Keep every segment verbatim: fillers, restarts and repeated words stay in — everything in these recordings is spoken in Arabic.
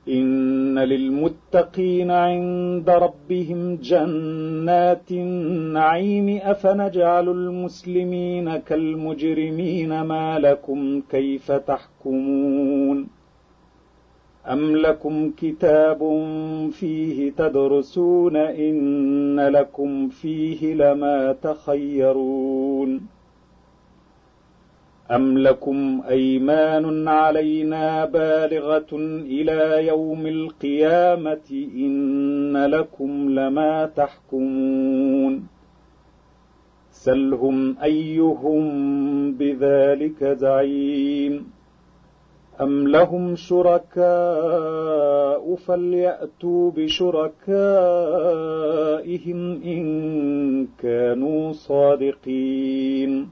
إن للمتقين عند ربهم جنات النعيم أفنجعل المسلمين كالمجرمين ما لكم كيف تحكمون أم لكم كتاب فيه تدرسون إن لكم فيه لما تخيرون أم لكم أيمان علينا بالغة إلى يوم القيامة إن لكم لما تحكمون سلهم أيهم بذلك زعيم أم لهم شركاء فليأتوا بشركائهم إن كانوا صادقين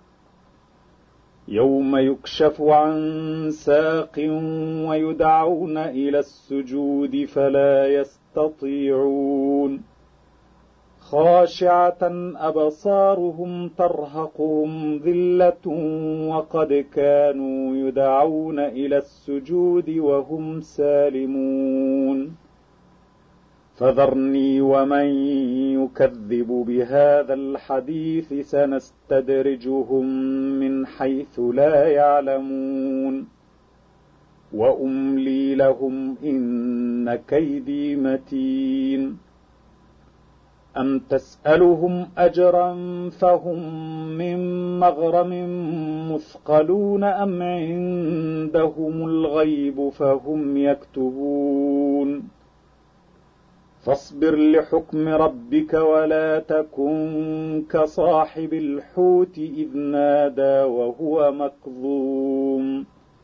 يوم يكشف عن ساق ويدعون إلى السجود فلا يستطيعون خاشعة أبصارهم ترهقهم ذلة وقد كانوا يدعون إلى السجود وهم سالمون فذرني ومن يكذب بهذا الحديث سنستدرجهم من حيث لا يعلمون وأملي لهم إن كيدي متين أم تسألهم أجرا فهم من مغرم مثقلون أم عندهم الغيب فهم يكتبون فاصبر لحكم ربك ولا تكن كصاحب الحوت إذ نادى وهو مكظوم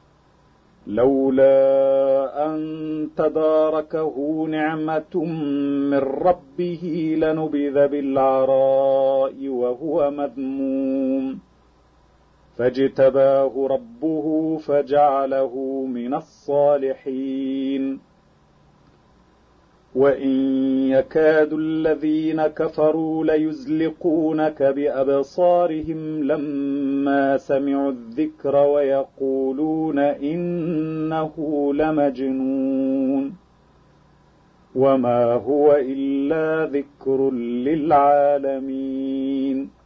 لولا أن تداركه نعمة من ربه لنبذ بالعراء وهو مذموم فاجتباه ربه فجعله من الصالحين وإن يكاد الذين كفروا ليزلقونك بأبصارهم لما سمعوا الذكر ويقولون إنه لمجنون وما هو إلا ذكر للعالمين